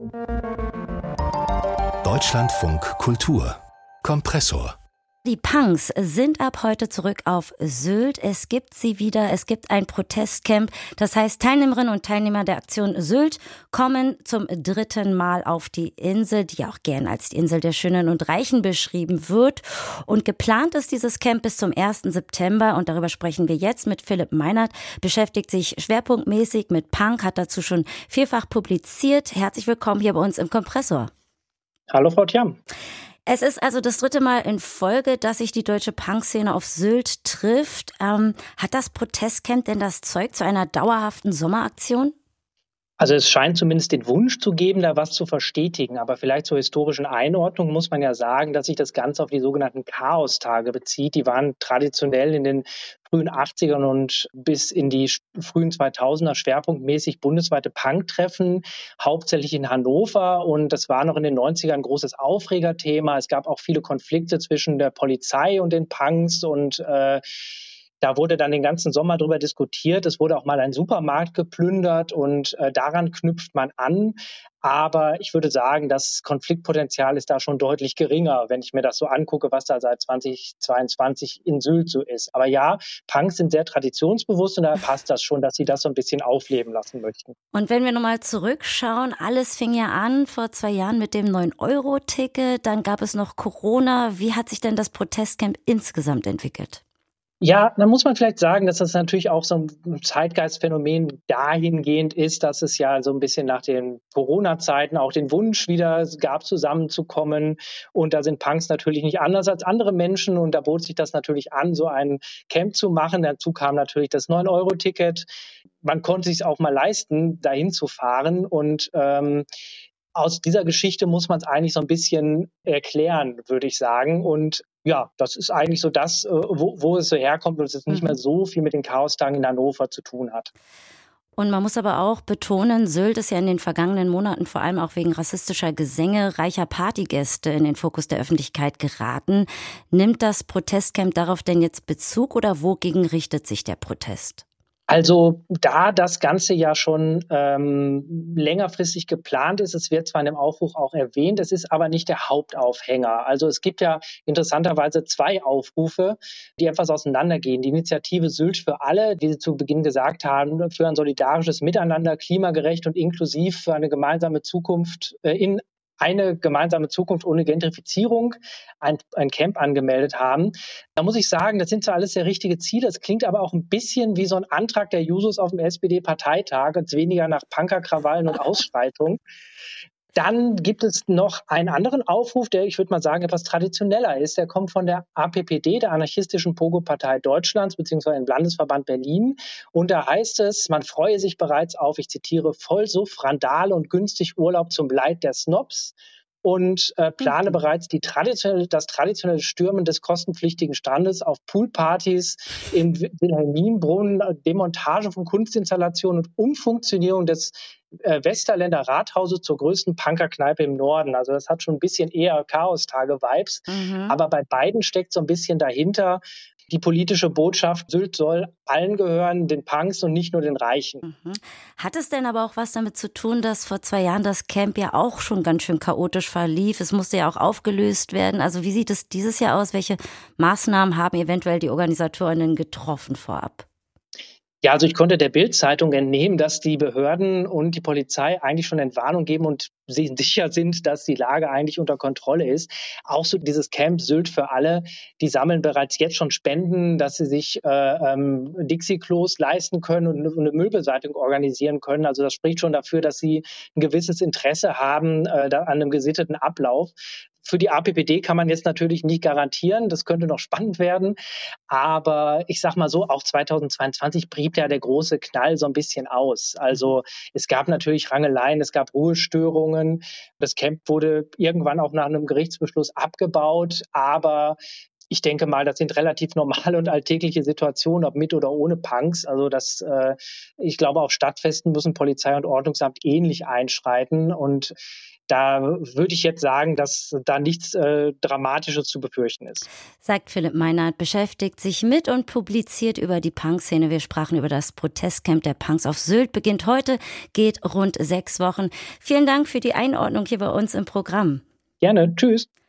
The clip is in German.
Deutschlandfunk Kultur Kompressor. Die Punks sind ab heute zurück auf Sylt. Es gibt sie wieder. Es gibt ein Protestcamp. Das heißt, Teilnehmerinnen und Teilnehmer der Aktion Sylt kommen zum 3. Mal auf die Insel, die auch gern als die Insel der Schönen und Reichen beschrieben wird. Und geplant ist dieses Camp bis zum 1. September. Und darüber sprechen wir jetzt mit Philipp Meinert. Beschäftigt sich schwerpunktmäßig mit Punk, hat dazu schon vielfach publiziert. Herzlich willkommen hier bei uns im Kompressor. Hallo Frau Thiam. Es ist also das 3. Mal in Folge, dass sich die deutsche Punkszene auf Sylt trifft. Hat das Protestcamp denn das Zeug zu einer dauerhaften Sommeraktion? Also es scheint zumindest den Wunsch zu geben, da was zu verstetigen. Aber vielleicht zur historischen Einordnung muss man ja sagen, dass sich das Ganze auf die sogenannten Chaostage bezieht. Die waren traditionell in den frühen 80ern und bis in die frühen 2000er schwerpunktmäßig bundesweite Punk-Treffen, hauptsächlich in Hannover. Und das war noch in den 90ern ein großes Aufregerthema. Es gab auch viele Konflikte zwischen der Polizei und den Punks und da wurde dann den ganzen Sommer drüber diskutiert. Es wurde auch mal ein Supermarkt geplündert und daran knüpft man an. Aber ich würde sagen, das Konfliktpotenzial ist da schon deutlich geringer, wenn ich mir das so angucke, was da seit 2022 in Sylt so ist. Aber ja, Punks sind sehr traditionsbewusst und da passt das schon, dass sie das so ein bisschen aufleben lassen möchten. Und wenn wir nochmal zurückschauen, alles fing ja an vor 2 Jahren mit dem 9-Euro-Ticket. Dann gab es noch Corona. Wie hat sich denn das Protestcamp insgesamt entwickelt? Ja, dann muss man vielleicht sagen, dass das natürlich auch so ein Zeitgeistphänomen dahingehend ist, dass es ja so ein bisschen nach den Corona-Zeiten auch den Wunsch wieder gab, zusammenzukommen. Und da sind Punks natürlich nicht anders als andere Menschen. Und da bot sich das natürlich an, so ein Camp zu machen. Dazu kam natürlich das 9-Euro-Ticket. Man konnte sich es auch mal leisten, dahin zu fahren. Und aus dieser Geschichte muss man es eigentlich so ein bisschen erklären, würde ich sagen. Und ja, das ist eigentlich so das, wo es so herkommt und es jetzt nicht mehr so viel mit den Chaostagen in Hannover zu tun hat. Und man muss aber auch betonen, Sylt ist ja in den vergangenen Monaten vor allem auch wegen rassistischer Gesänge reicher Partygäste in den Fokus der Öffentlichkeit geraten. Nimmt das Protestcamp darauf denn jetzt Bezug oder wogegen richtet sich der Protest? Also da das Ganze ja schon längerfristig geplant ist, es wird zwar in dem Aufruf auch erwähnt, es ist aber nicht der Hauptaufhänger. Also es gibt ja interessanterweise 2 Aufrufe, die etwas auseinandergehen. Die Initiative Sylt für alle, wie Sie zu Beginn gesagt haben, für ein solidarisches Miteinander, klimagerecht und inklusiv, für eine gemeinsame Zukunft eine gemeinsame Zukunft ohne Gentrifizierung ein Camp angemeldet haben. Da muss ich sagen, das sind zwar alles sehr richtige Ziele, das klingt aber auch ein bisschen wie so ein Antrag der Jusos auf dem SPD-Parteitag, und weniger nach Punkerkrawallen und Ausschreitungen. Dann gibt es noch einen anderen Aufruf, der, ich würde mal sagen, etwas traditioneller ist. Der kommt von der APPD, der anarchistischen Pogo-Partei Deutschlands, beziehungsweise im Landesverband Berlin. Und da heißt es, man freue sich bereits auf, ich zitiere, Vollsuff, Randale und günstig Urlaub zum Leid der Snobs. Und plane bereits das traditionelle Stürmen des kostenpflichtigen Strandes auf Poolpartys im Wilhelminbrunnen, Demontage von Kunstinstallationen und Umfunktionierung des Westerländer Rathauses zur größten Punkerkneipe im Norden. Also das hat schon ein bisschen eher Chaostage-Vibes. Aber bei beiden steckt so ein bisschen dahinter die politische Botschaft, Sylt soll allen gehören, den Punks und nicht nur den Reichen. Hat es denn aber auch was damit zu tun, dass vor 2 Jahren das Camp ja auch schon ganz schön chaotisch verlief? Es musste ja auch aufgelöst werden. Also wie sieht es dieses Jahr aus? Welche Maßnahmen haben eventuell die OrganisatorInnen getroffen vorab? Ja, also ich konnte der Bild-Zeitung entnehmen, dass die Behörden und die Polizei eigentlich schon Entwarnung geben und sie sicher sind, dass die Lage eigentlich unter Kontrolle ist. Auch so dieses Camp Sylt für alle, die sammeln bereits jetzt schon Spenden, dass sie sich Dixie-Klos leisten können und eine Müllbeseitigung organisieren können. Also das spricht schon dafür, dass sie ein gewisses Interesse haben an einem gesitteten Ablauf. Für die APPD kann man jetzt natürlich nicht garantieren, das könnte noch spannend werden, aber ich sag mal so, auch 2022 blieb ja der große Knall so ein bisschen aus. Also es gab natürlich Rangeleien, es gab Ruhestörungen, das Camp wurde irgendwann auch nach einem Gerichtsbeschluss abgebaut, aber Ich denke mal, das sind relativ normale und alltägliche Situationen, ob mit oder ohne Punks. Also ich glaube, auf Stadtfesten müssen Polizei und Ordnungsamt ähnlich einschreiten. Und da würde ich jetzt sagen, dass da nichts Dramatisches zu befürchten ist. Sagt Philipp Meinert, beschäftigt sich mit und publiziert über die Punkszene. Wir sprachen über das Protestcamp der Punks auf Sylt. Beginnt heute, geht rund 6 Wochen. Vielen Dank für die Einordnung hier bei uns im Programm. Gerne. Tschüss.